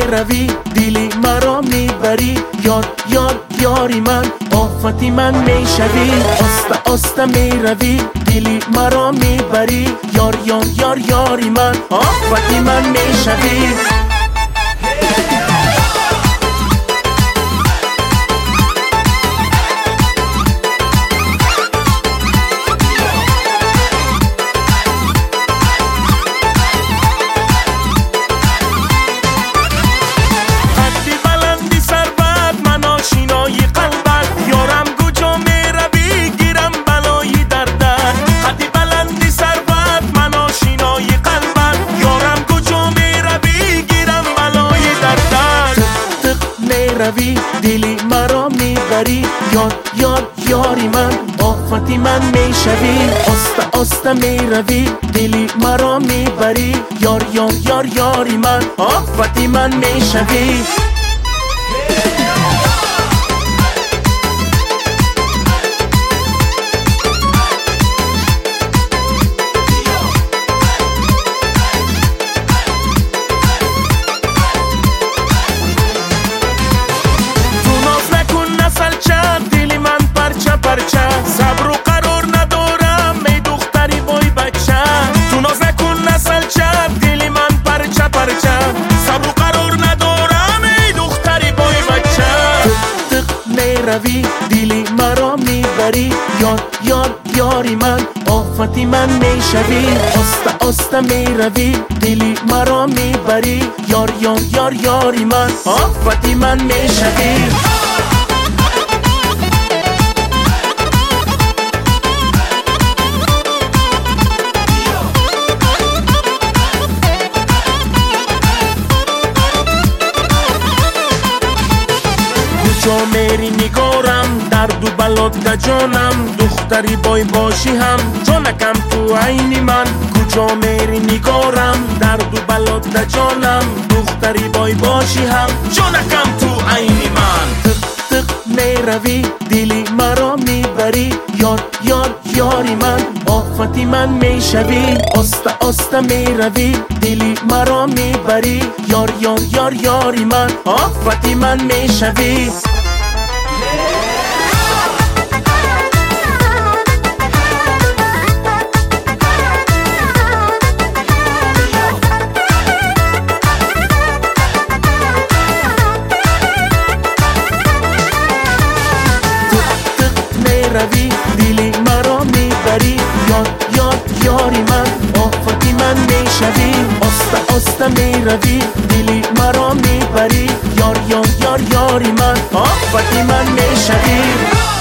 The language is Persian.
میروی دلی مرا میبری، یار یار یاری من آفتی من میشوی. آسته آسته میروی دلی مرا میبری، یار یار یار یاری من آفتی من میشوی. میروی دلی مرا میبری، یار یار یاری من آفتی من میشوی. آسته آسته میروی دلی مرا میبری، یار یار یار یاری من آفتی من میشوی. صبر و قرار ندارم ای دختری بای بچه، تو ناز نکن نسل چپ دلی من پرچه پرچه. صبر و قرار ندارم ای دختری بای بچه. تق تق میروی دلی مرا میبری، یار یار یاری من آفتی من میشوی. آسته آسته میروی دلی مرا میبری، یار یار یار یاری من آفتی من میشوی. کجا میری نگارم درد و بلات ده جانم، دختری بای باشی هم جانکم تو عینی من. کجا میری نگارم درد و بلات ده جانم، دختری بای باشی هم جانکم تو عینی من. تق تق میروی دلی مرا میبری، یار یار یاری من آفتی من میشوی. آسته آسته میروی دلی مرا میبری، یار یار یار یاری من آفتی من میشوی. میروی دلی مرا میبری، یار یار یاری من آفتی من میشوی. آسته آسته میروی دلی مرا میبری، یار یار یار یاری من آفتی من میشوی.